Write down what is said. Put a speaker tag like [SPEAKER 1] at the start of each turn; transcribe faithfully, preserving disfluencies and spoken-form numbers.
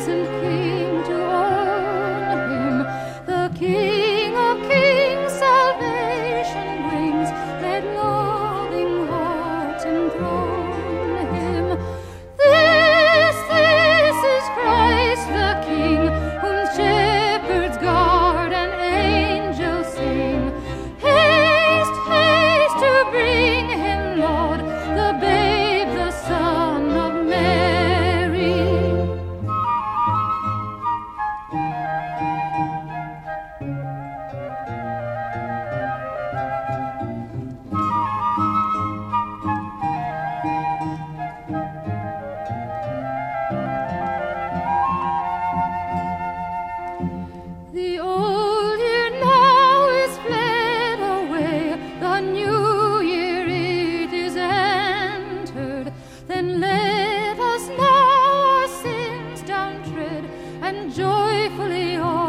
[SPEAKER 1] innocent King to own him. The King of Kings salvation brings. Let loving hearts enthrone him. This, this is Christ the King, whom shepherds guard and angels sing. Haste, haste to bring him, Lord, the babe, the Son of Mary. The old year now is fled away, the new year it is entered. Then let us now our sins down tread, and joyfully on